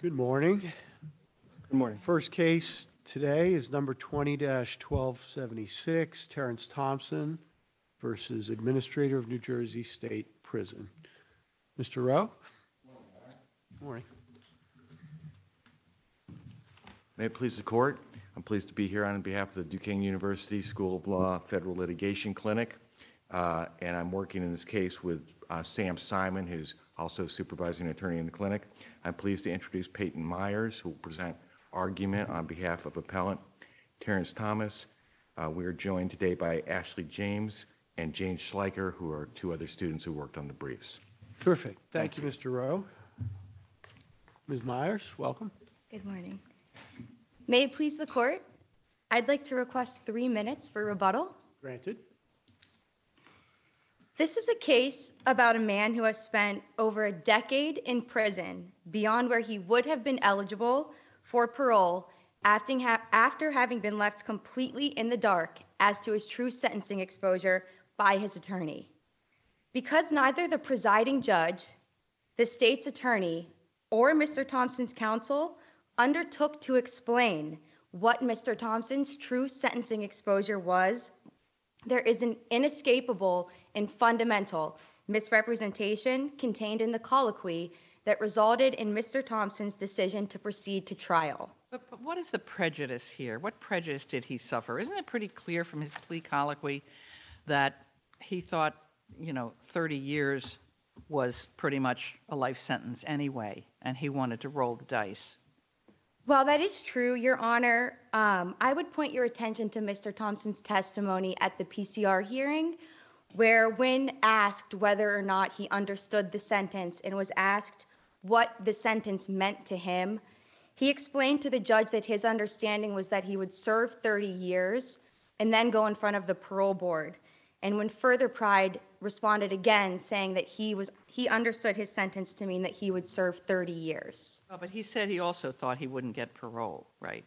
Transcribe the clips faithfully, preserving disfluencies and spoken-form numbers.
Good morning. Good morning. First case today is number twenty dash twelve seventy-six, Terrence Thompson versus Administrator of New Jersey State Prison. Mister Rowe? Good morning. May it please the court, I'm pleased to be here on behalf of the Duquesne University School of Law Federal Litigation Clinic, uh, and I'm working in this case with uh, Sam Simon, who's also supervising attorney in the clinic. I'm pleased to introduce Peyton Myers, who will present argument on behalf of appellant Terrence Thomas. Uh, we are joined today by Ashley James and Jane Schleicher, who are two other students who worked on the briefs. Terrific. Thank, Thank you, you. Mister Rowe. Miz Myers, welcome. Good morning. May it please the court, I'd like to request three minutes for rebuttal. Granted. This is a case about a man who has spent over a decade in prison beyond where he would have been eligible for parole after, ha- after having been left completely in the dark as to his true sentencing exposure by his attorney. Because neither the presiding judge, the state's attorney, or Mister Thompson's counsel undertook to explain what Mister Thompson's true sentencing exposure was, there is an inescapable and fundamental misrepresentation contained in the colloquy that resulted in Mister Thompson's decision to proceed to trial. But, but what is the prejudice here? What prejudice did he suffer? Isn't it pretty clear from his plea colloquy that he thought, you know, thirty years was pretty much a life sentence anyway, and he wanted to roll the dice? While that is true, Your Honor, um, I would point your attention to Mister Thompson's testimony at the P C R hearing, where when asked whether or not he understood the sentence and was asked what the sentence meant to him, he explained to the judge that his understanding was that he would serve thirty years and then go in front of the parole board. And when further pried responded again, saying that he was he understood his sentence to mean that he would serve thirty years. Oh, but he said he also thought he wouldn't get parole, right?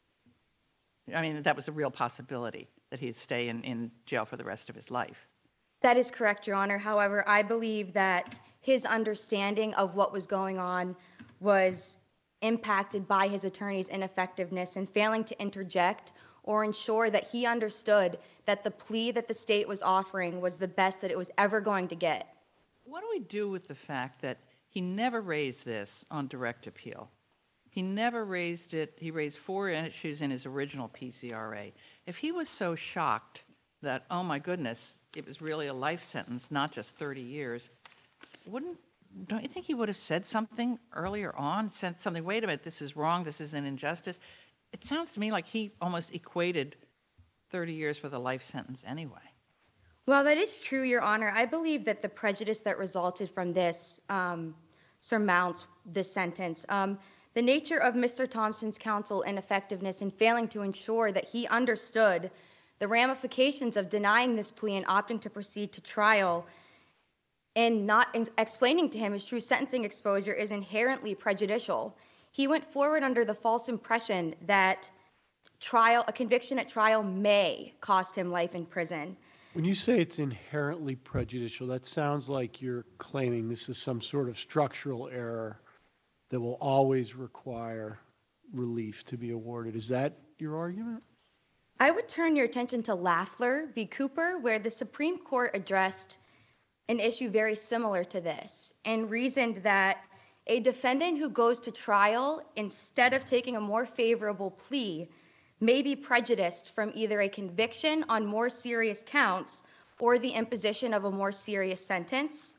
I mean, that was a real possibility, that he'd stay in, in jail for the rest of his life. That is correct, Your Honor. However, I believe that his understanding of what was going on was impacted by his attorney's ineffectiveness in failing to interject or ensure that he understood that the plea that the state was offering was the best that it was ever going to get. What do we do with the fact that he never raised this on direct appeal? He never raised it. He raised four issues in his original P C R A. If he was so shocked that, oh my goodness, it was really a life sentence, not just thirty years, wouldn't, don't you think he would have said something earlier on, said something, wait a minute, this is wrong, this is an injustice? It sounds to me like he almost equated thirty years with a life sentence anyway. Well, that is true, Your Honor. I believe that the prejudice that resulted from this um, surmounts this sentence. Um, the nature of Mister Thompson's counsel ineffectiveness in failing to ensure that he understood the ramifications of denying this plea and opting to proceed to trial and not in- explaining to him his true sentencing exposure is inherently prejudicial. He went forward under the false impression that trial, a conviction at trial may cost him life in prison. When you say it's inherently prejudicial, that sounds like you're claiming this is some sort of structural error that will always require relief to be awarded. Is that your argument? I would turn your attention to Lafler v. Cooper, where the Supreme Court addressed an issue very similar to this and reasoned that a defendant who goes to trial instead of taking a more favorable plea may be prejudiced from either a conviction on more serious counts or the imposition of a more serious sentence.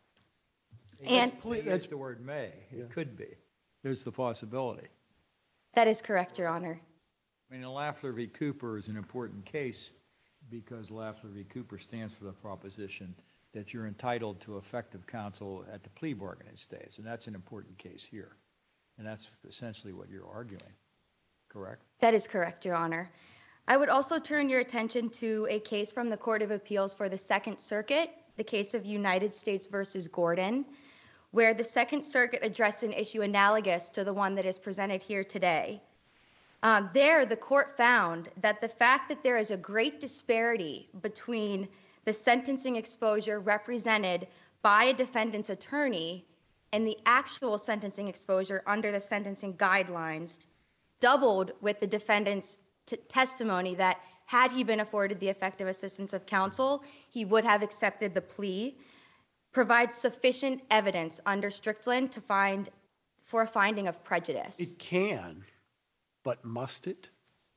And That's the word may. It could be. There's the possibility. that is correct, Your Honor. I mean, Lafler v. Cooper is an important case because Lafler v. Cooper stands for the proposition that you're entitled to effective counsel at the plea bargaining stage, and that's an important case here. And that's essentially what you're arguing, correct? That is correct, Your Honor. I would also turn your attention to a case from the Court of Appeals for the Second Circuit, the case of United States versus Gordon, where the Second Circuit addressed an issue analogous to the one that is presented here today. Um, there, the court found that the fact that there is a great disparity between the sentencing exposure represented by a defendant's attorney and the actual sentencing exposure under the sentencing guidelines doubled with the defendant's t- testimony that had he been afforded the effective assistance of counsel, he would have accepted the plea, provides sufficient evidence under Strickland to find for a finding of prejudice. It can, but must it?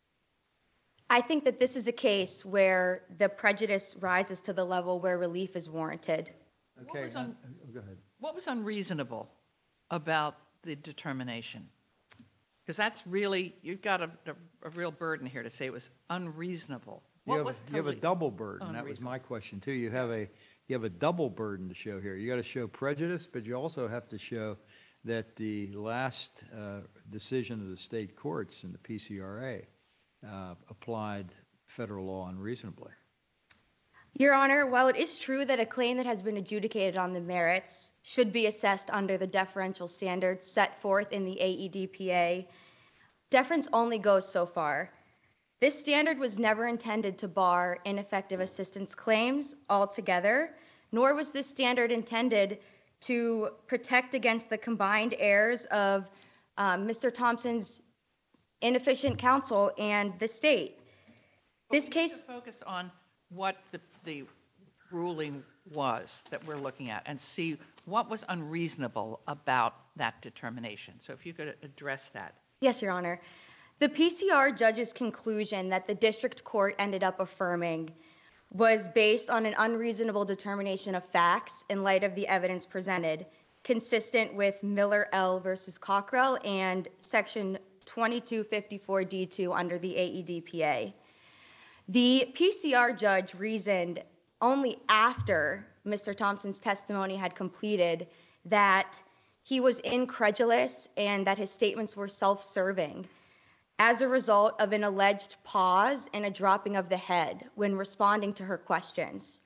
I think that this is a case where the prejudice rises to the level where relief is warranted. Okay, was uh, un- go ahead. What was unreasonable about the determination? Because that's really, you've got a, a, a real burden here to say it was unreasonable. You What have, was you have a totally double burden. That was unreasonable? my question too. You have a, you have a double burden to show here. You got to show prejudice, but you also have to show that the last uh, decision of the state courts in the P C R A uh, applied federal law unreasonably. Your Honor, while it is true that a claim that has been adjudicated on the merits should be assessed under the deferential standards set forth in the A E D P A, deference only goes so far. This standard was never intended to bar ineffective assistance claims altogether, nor was this standard intended to protect against the combined errors of um, Mister Thompson's inefficient counsel and the state. This But we need case. to focus on what the, the ruling was that we're looking at and see what was unreasonable about that determination. So if you could address that. Yes, Your Honor. The P C R judge's conclusion that the district court ended up affirming was based on an unreasonable determination of facts in light of the evidence presented, consistent with Miller L. versus Cockrell and Section twenty-two fifty-four D two under the A E D P A. The P C R judge reasoned only after Mister Thompson's testimony had completed that he was incredulous and that his statements were self-serving as a result of an alleged pause and a dropping of the head when responding to her questions.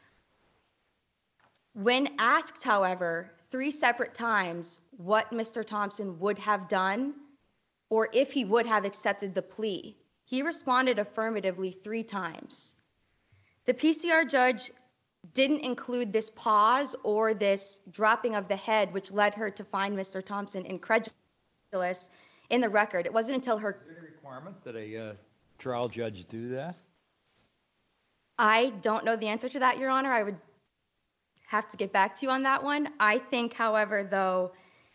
When asked, however, three separate times what Mister Thompson would have done or if he would have accepted the plea, he responded affirmatively three times. The P C R judge didn't include this pause or this dropping of the head, which led her to find Mister Thompson incredulous in the record. It wasn't until her. Is there any requirement that a uh, trial judge do that? I don't know the answer to that, Your Honor. I would have to get back to you on that one. I think, however, though,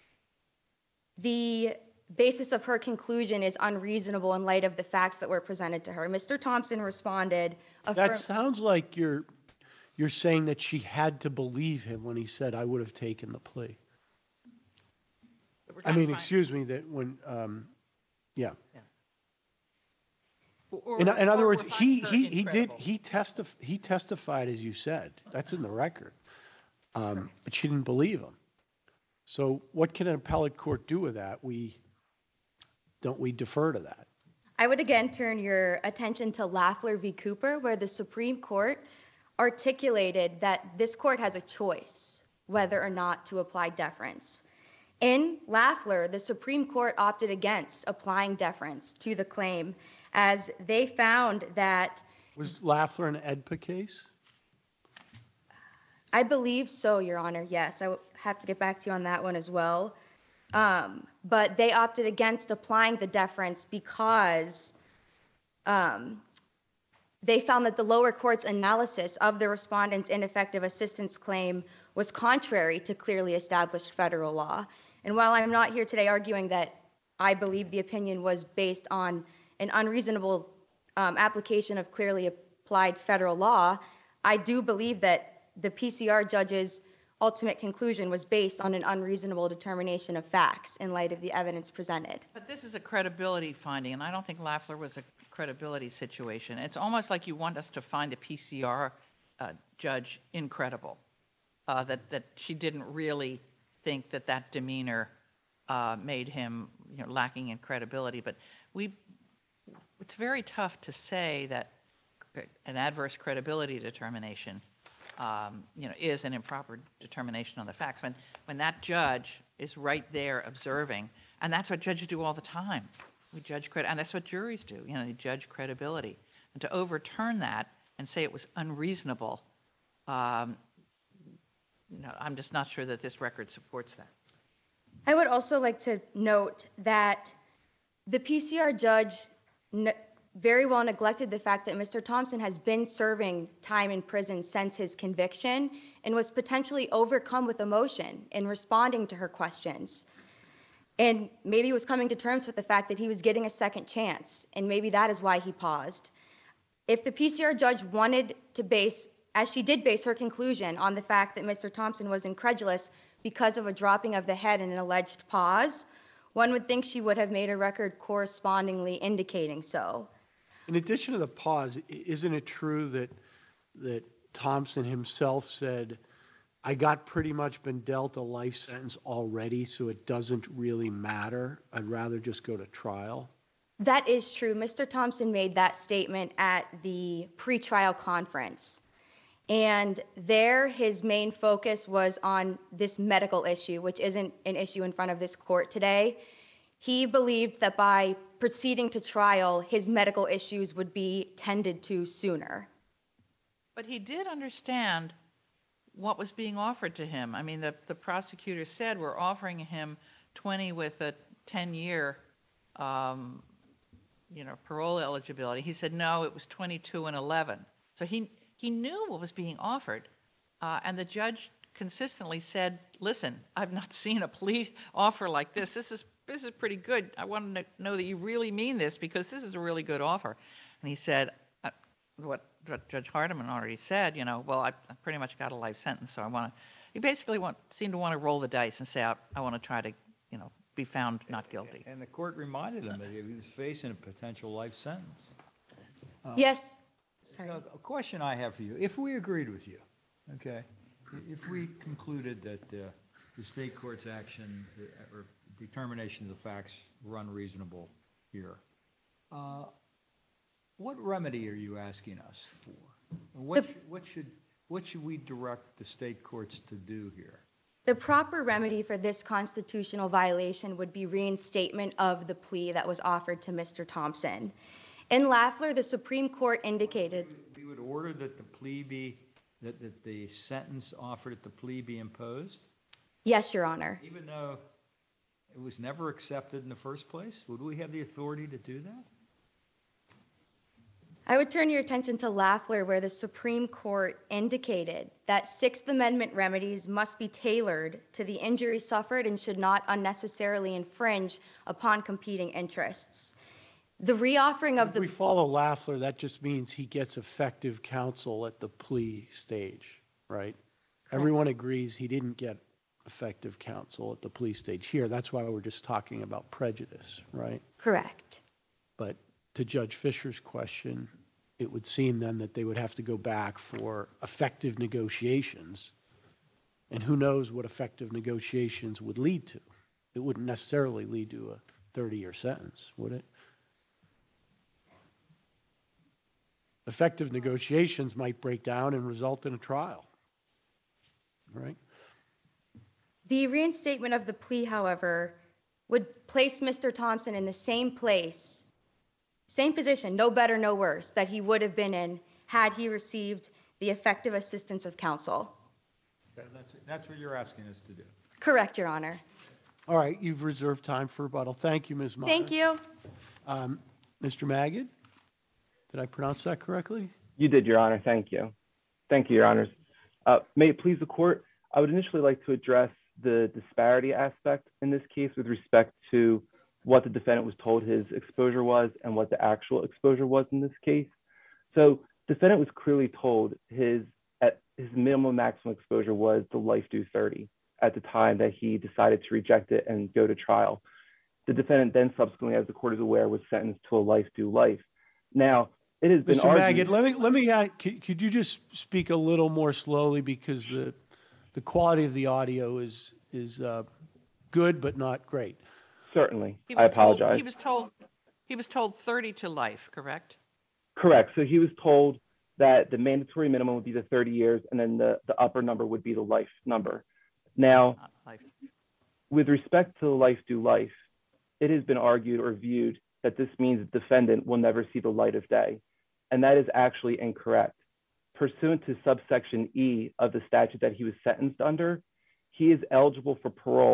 the basis of her conclusion is unreasonable in light of the facts that were presented to her. Mister Thompson responded. That sounds like you're, you're saying that she had to believe him when he said, I would have taken the plea. We're I trying to mean, find- excuse me, that when, um, yeah. or- In, or- in other or words, we're he, finding her he, he did, incredible. he testif, he testified, as you said, that's in the record. Um, but she didn't believe him. So what can an appellate court do with that? We, don't we defer to that? I would again turn your attention to Lafler v. Cooper, where the Supreme Court articulated that this court has a choice whether or not to apply deference. In Lafler, the Supreme Court opted against applying deference to the claim, as they found that, Was Lafler an E D P A case? I believe so, Your Honor, yes. I would have to get back to you on that one as well. Um, but they opted against applying the deference because um, they found that the lower court's analysis of the respondent's ineffective assistance claim was contrary to clearly established federal law. And while I'm not here today arguing that I believe the opinion was based on an unreasonable um, application of clearly applied federal law, I do believe that the P C R judge's ultimate conclusion was based on an unreasonable determination of facts in light of the evidence presented. But this is a credibility finding, and I don't think Lafler was a credibility situation. It's almost like you want us to find a P C R uh, judge incredible, uh, that, that she didn't really think that that demeanor uh, made him, you know, lacking in credibility. But we, it's very tough to say that an adverse credibility determination Um, you know, is an improper determination on the facts. When, when that judge is right there observing, and that's what judges do all the time. We judge credit, and that's what juries do. You know, they judge credibility. And to overturn that and say it was unreasonable, um, no, I'm just not sure that this record supports that. I would also like to note that the P C R judge n- very well neglected the fact that Mister Thompson has been serving time in prison since his conviction and was potentially overcome with emotion in responding to her questions. And maybe was coming to terms with the fact that he was getting a second chance, and maybe that is why he paused. If the P C R judge wanted to base, as she did base her conclusion on the fact that Mister Thompson was incredulous because of a dropping of the head and an alleged pause, one would think she would have made a record correspondingly indicating so. In addition to the pause, i- isn't it true that, that Thompson himself said, I got pretty much been dealt a life sentence already, so it doesn't really matter. I'd rather just go to trial? That is true. Mister Thompson made that statement at the pretrial conference. And there, his main focus was on this medical issue, which isn't an issue in front of this court today. He believed that by proceeding to trial, his medical issues would be tended to sooner. But he did understand what was being offered to him. I mean, the, the prosecutor said, we're offering him twenty with a ten-year, um, you know, parole eligibility. He said, no, it was twenty-two and eleven. So he, he knew what was being offered. Uh, and the judge consistently said, listen, I've not seen a plea offer like this. This is, this is pretty good. I want to know that you really mean this, because this is a really good offer. And he said, uh, what what Judge Hardiman already said, you know, well, I, I pretty much got a life sentence, so I want to, he basically want, seemed to want to roll the dice and say, I, I want to try to, you know, be found not guilty. And the court reminded him that he was facing a potential life sentence. Yes. Sorry. So a question I have for you, if we agreed with you, okay, i- if we concluded that uh, the state court's action uh, or determination of the facts were unreasonable here, uh, what remedy are you asking us for? What, The- sh- what should, what should we direct the state courts to do here? The proper remedy for this constitutional violation would be reinstatement of the plea that was offered to Mister Thompson. In Lafler, the Supreme Court indicated, We would order that the plea be, that, that the sentence offered at the plea be imposed, yes, Your Honor. even though it was never accepted in the first place? Would we have the authority to do that? I would turn your attention to Lafler, where the Supreme Court indicated that Sixth Amendment remedies must be tailored to the injury suffered and should not unnecessarily infringe upon competing interests. The reoffering of If we the, follow Lafler, that just means he gets effective counsel at the plea stage, right? Everyone agrees he didn't get effective counsel at the plea stage here. That's why we're just talking about prejudice, right? correct. But to Judge Fisher's question, it would seem then that they would have to go back for effective negotiations. And who knows what effective negotiations would lead to? It wouldn't necessarily lead to a thirty-year sentence, would it? Effective negotiations might break down and result in a trial, right? The reinstatement of the plea, however, would place Mister Thompson in the same place, same position, no better, no worse, that he would have been in had he received the effective assistance of counsel. That's, that's what you're asking us to do. Correct, Your Honor. All right, you've reserved time for rebuttal. Thank you, Miz Meyer. Thank you. Mister Magid, did I pronounce that correctly? You did, Your Honor. Thank you. Thank you, Your Honors. Uh, may it please the court, I would initially like to address the disparity aspect in this case with respect to what the defendant was told his exposure was and what the actual exposure was in this case. So defendant was clearly told his, at his minimum maximum exposure was the life due thirty at the time that he decided to reject it and go to trial. The defendant then subsequently, as the court is aware, was sentenced to a life due life. Now, it has been Mister argued- Magid, let me, let me, uh, could, could you just speak a little more slowly because the, the quality of the audio is, is uh, good but not great. Certainly. He I was told- apologize. He was told, he was told thirty to life, correct? Correct. So he was told that the mandatory minimum would be the thirty years, and then the, the upper number would be the life number. Now, Not life. with respect to the life due life, it has been argued or viewed that this means the defendant will never see the light of day. And that is actually incorrect. Pursuant to subsection E of the statute that he was sentenced under, he is eligible for parole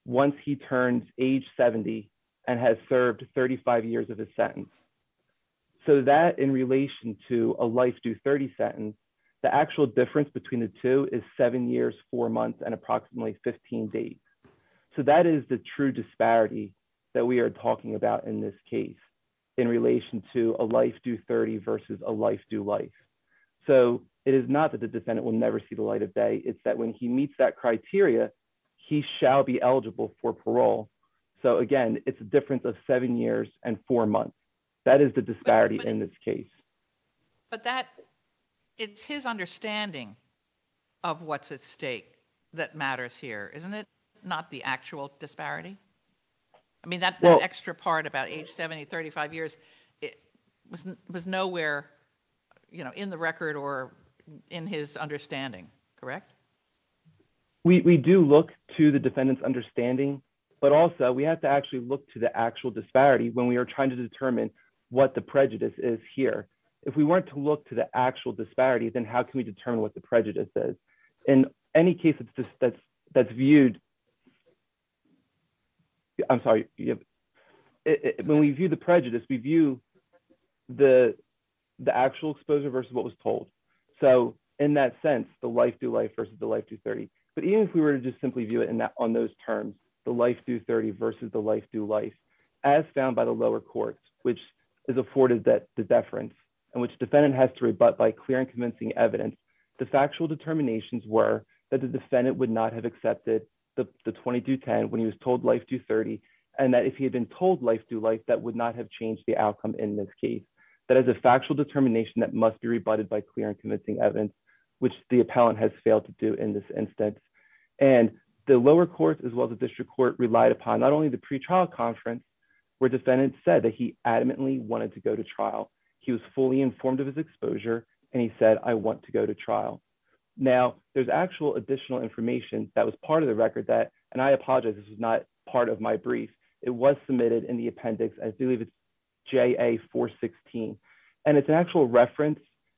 once he turns age seventy and has served thirty-five years of his sentence. So that in relation to a life due thirty sentence, the actual difference between the two is seven years, four months, and approximately fifteen days. So that is the true disparity that we are talking about in this case in relation to a life due thirty versus a life due life. So it is not that the defendant will never see the light of day. It's that when he meets that criteria, he shall be eligible for parole. So again, it's a difference of seven years and four months. That is the disparity But- but- in this case. But that, it's his understanding of what's at stake that matters here, isn't it? Not the actual disparity? I mean, that, that Well- extra part about age seventy, thirty-five years, it was, was nowhere, you know, in the record or in his understanding, correct? We, we do look to the defendant's understanding, but also we have to actually look to the actual disparity when we are trying to determine what the prejudice is here. If we weren't to look to the actual disparity, then how can we determine what the prejudice is? In any case that's just, that's that's viewed, I'm sorry, you have, it, it, when we view the prejudice, we view the the actual exposure versus what was told. So in that sense, the life due life versus the life due thirty. But even if we were to just simply view it in that on those terms, the life due thirty versus the life due life, as found by the lower courts, which is afforded that the deference, and which defendant has to rebut by clear and convincing evidence, the factual determinations were that the defendant would not have accepted the, the twenty-two ten when he was told life due thirty, and that if he had been told life due life, that would not have changed the outcome in this case. That is a factual determination that must be rebutted by clear and convincing evidence, which the appellant has failed to do in this instance. And the lower courts, as well as the district court, relied upon not only the pretrial conference, where defendant said that he adamantly wanted to go to trial. He was fully informed of his exposure, and he said, I want to go to trial. Now, there's actual additional information that was part of the record that, and I apologize, this was not part of my brief. It was submitted in the appendix. I believe it's J A four sixteen. And it's an actual reference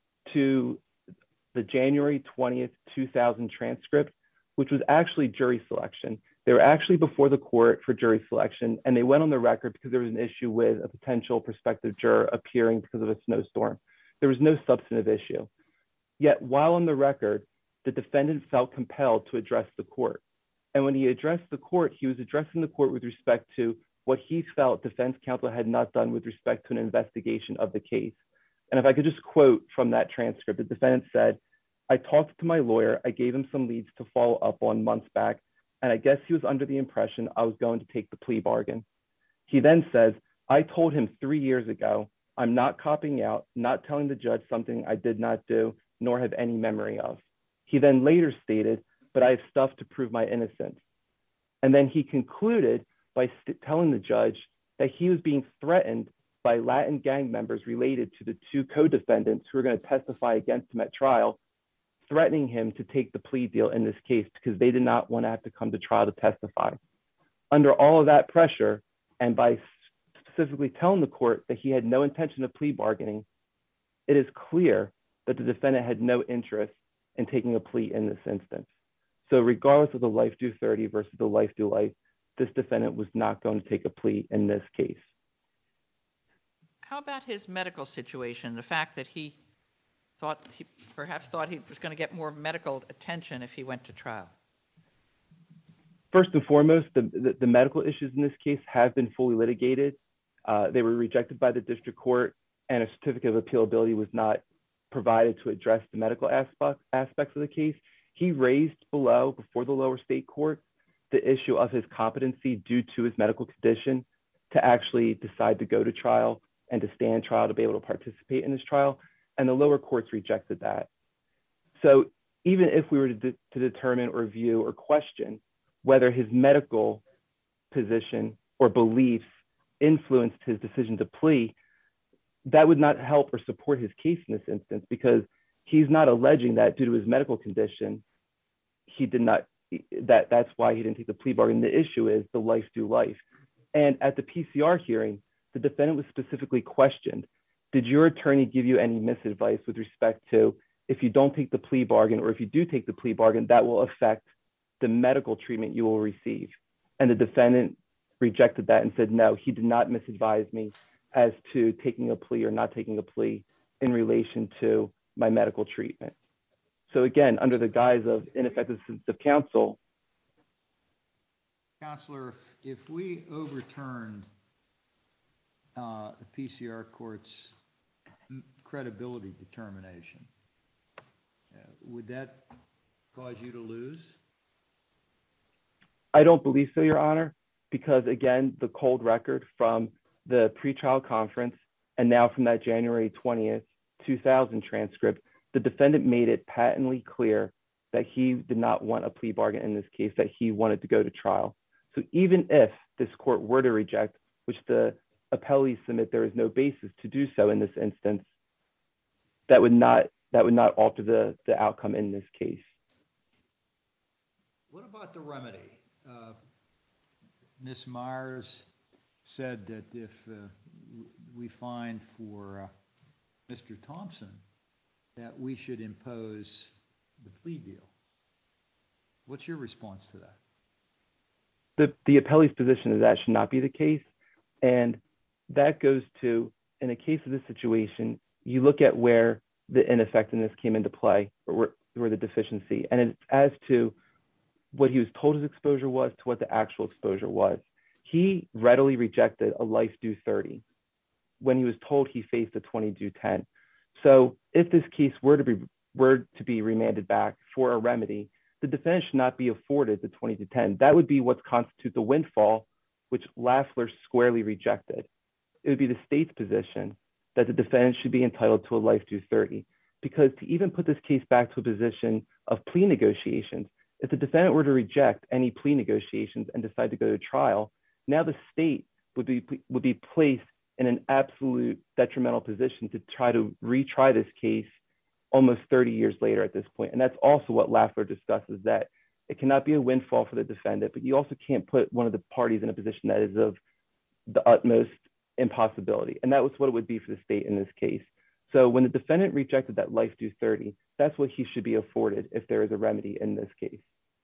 to the January twentieth, two thousand transcript, which was actually jury selection. They were actually before the court for jury selection, and they went on the record because there was an issue with a potential prospective juror appearing because of a snowstorm. There was no substantive issue. Yet while on the record, the defendant felt compelled to address the court. And when he addressed the court, he was addressing the court with respect to what he felt defense counsel had not done with respect to an investigation of the case. And if I could just quote from that transcript, the defendant said, I talked to my lawyer, I gave him some leads to follow up on months back, and I guess he was under the impression I was going to take the plea bargain. He then says, I told him three years ago, I'm not copying out, not telling the judge something I did not do, nor have any memory of. He then later stated, but I have stuff to prove my innocence. And then he concluded by st- telling the judge that he was being threatened by Latin gang members related to the two co-defendants who were going to testify against him at trial, threatening him to take the plea deal in this case because they did not want to have to come to trial to testify. Under all of that pressure, and by specifically telling the court that he had no intention of plea bargaining, it is clear that the defendant had no interest in taking a plea in this instance. So regardless of the life due thirty versus the life due life, this defendant was not going to take a plea in this case. How about his medical situation? The fact that he thought, he perhaps thought he was going to get more medical attention if he went to trial. First and foremost, the, the, the medical issues in this case have been fully litigated. Uh, they were rejected by the district court, and a certificate of appealability was not provided to address the medical aspect, aspects of the case. He raised below, before the lower state court, the issue of his competency due to his medical condition to actually decide to go to trial and to stand trial to be able to participate in this trial. And the lower courts rejected that. So even if we were to, de- to determine or view or question whether his medical position or beliefs influenced his decision to plea, that would not help or support his case in this instance, because he's not alleging that due to his medical condition, he did not, that that's why he didn't take the plea bargain. The issue is the life due life. And at the P C R hearing, the defendant was specifically questioned, did your attorney give you any misadvice with respect to if you don't take the plea bargain, or if you do take the plea bargain, that will affect the medical treatment you will receive? And the defendant rejected that and said, no, he did not misadvise me as to taking a plea or not taking a plea in relation to my medical treatment. So again, under the guise of ineffective assistance of counsel. Counselor, if, if we overturned uh, the P C R court's credibility determination, uh, would that cause you to lose? I don't believe so, Your Honor, because again, the cold record from the pretrial conference and now from that January twentieth, two thousand transcript, the defendant made it patently clear that he did not want a plea bargain in this case, that he wanted to go to trial. So even if this court were to reject, which the appellees submit there is no basis to do so in this instance, that would not that would not alter the, the outcome in this case. What about the remedy? Uh, Miz Myers said that if uh, we find for uh, Mister Thompson that we should impose the plea deal. What's your response to that? The, the appellee's position is that should not be the case. And that goes to, in a case of this situation, you look at where the ineffectiveness came into play or where the deficiency, and it's as to what he was told his exposure was to what the actual exposure was. He readily rejected a life due thirty when he was told he faced a twenty due ten. So if this case were to be were to be remanded back for a remedy, the defendant should not be afforded the twenty to ten. That would be what constitutes the windfall, which Lafler squarely rejected. It would be the state's position that the defendant should be entitled to a life due thirty, because to even put this case back to a position of plea negotiations, if the defendant were to reject any plea negotiations and decide to go to trial, now the state would be would be placed in an absolute detrimental position to try to retry this case almost thirty years later at this point. And that's also what Lafler discusses, that it cannot be a windfall for the defendant, but you also can't put one of the parties in a position that is of the utmost impossibility. And that was what it would be for the state in this case. So when the defendant rejected that life due thirty, that's what he should be afforded if there is a remedy in this case.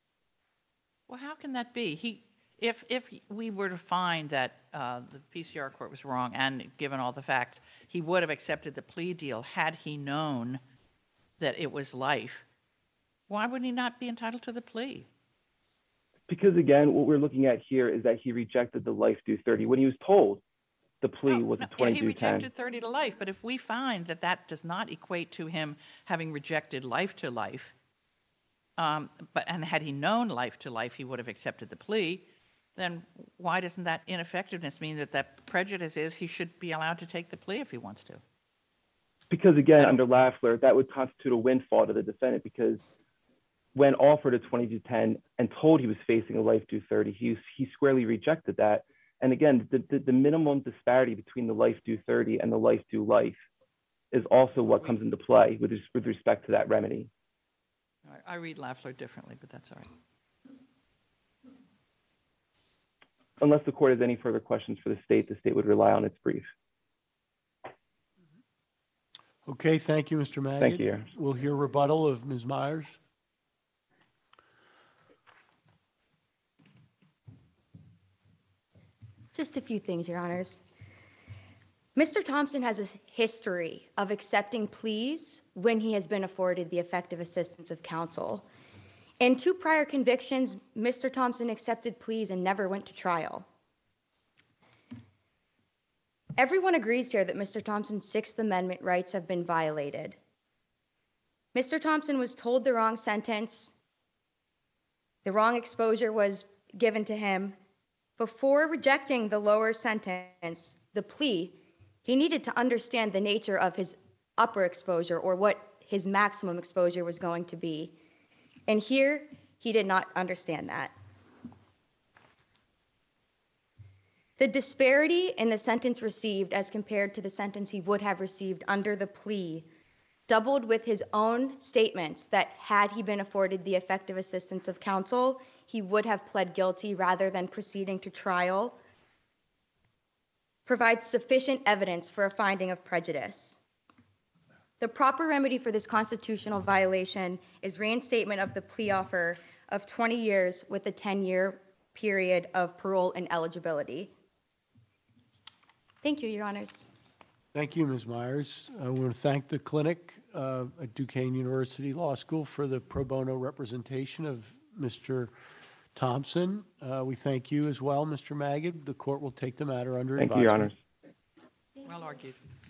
Well, how can that be? He, if if we were to find that uh, the P C R court was wrong, and given all the facts, he would have accepted the plea deal had he known that it was life. Why would he not be entitled to the plea? Because again, what we're looking at here is that he rejected the life due thirty when he was told the plea No, was no, a twenty yeah, he due ten. rejected thirty to life, but if we find that that does not equate to him having rejected life to life, um, but and had he known life to life, he would have accepted the plea, then why doesn't that ineffectiveness mean that that prejudice is he should be allowed to take the plea if he wants to? Because again, under Lafler, that would constitute a windfall to the defendant, because when offered a twenty to ten and told he was facing a life due thirty, he, he squarely rejected that. And again, the, the, the minimum disparity between the life due thirty and the life due life is also what comes into play with, with respect to that remedy. I read Lafler differently, but that's all right. Unless the court has any further questions for the state, the state would rely on its brief. Okay, thank you, Mister Magid. Thank you. We'll hear rebuttal of Miz Myers. Just a few things, Your Honors. Mister Thompson has a history of accepting pleas when he has been afforded the effective assistance of counsel. In two prior convictions, Mister Thompson accepted pleas and never went to trial. Everyone agrees here that Mister Thompson's Sixth Amendment rights have been violated. Mister Thompson was told the wrong sentence, the wrong exposure was given to him. Before rejecting the lower sentence, the plea, he needed to understand the nature of his upper exposure, or what his maximum exposure was going to be. And here, he did not understand that. The disparity in the sentence received as compared to the sentence he would have received under the plea, doubled with his own statements that had he been afforded the effective assistance of counsel, he would have pled guilty rather than proceeding to trial, provides sufficient evidence for a finding of prejudice. The proper remedy for this constitutional violation is reinstatement of the plea offer of twenty years with a ten-year period of parole and eligibility. Thank you, Your Honors. Thank you, Miz Myers. I want to thank the clinic uh, at Duquesne University Law School for the pro bono representation of Mister Thompson. Uh, We thank you as well, Mister Magid. The court will take the matter under Thank you, advisement. Your Honors. Well argued.